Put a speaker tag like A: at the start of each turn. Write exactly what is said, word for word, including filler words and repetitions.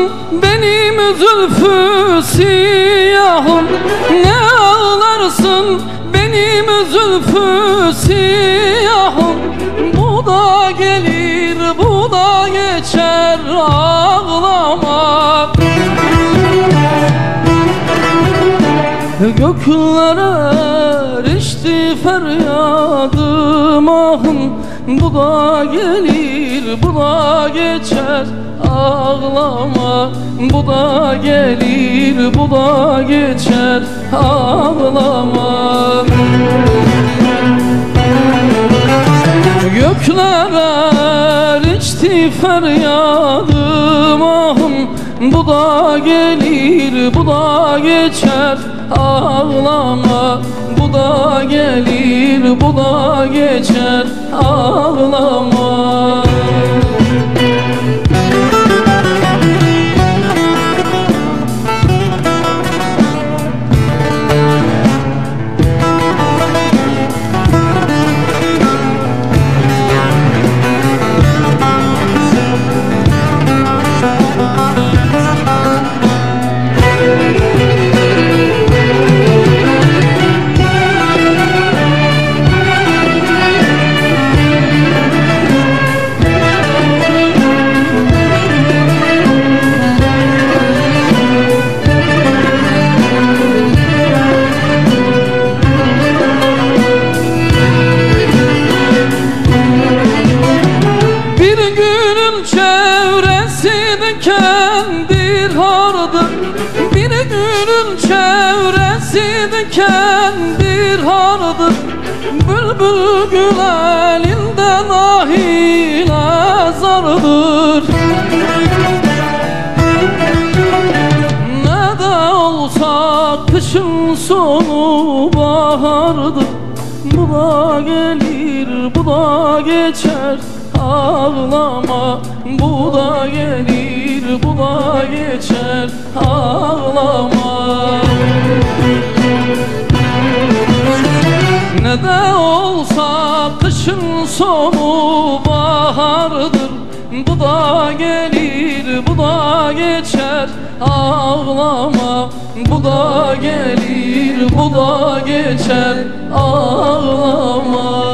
A: benim zülfü siyahım, ne ağlarsın benim zülfü siyahım. Bu da gelir, bu da geçer, ağlama. Göklere erişti feryadım ahım, bu da gelir, bu da geçer, ağlama. Bu da gelir, bu da geçer, ağlama. Göklere erişti feryadım ahım, bu da gelir, bu da geçer, ağlama. Bu da gelir, bu da geçer, ağlama. Kendir hardır, bir günün çevresi de kendir hardır. Bülbül gül elinden ahile zardır. Ne de olsa kışın sonu bahardır. Bu da gelir, bu da geçer, ağlama. Bu da gelir, bu da geçer, ağlama. Ne de olsa kışın sonu bahardır. Bu da gelir, bu da geçer, ağlama. Bu da gelir, bu da geçer, ağlama.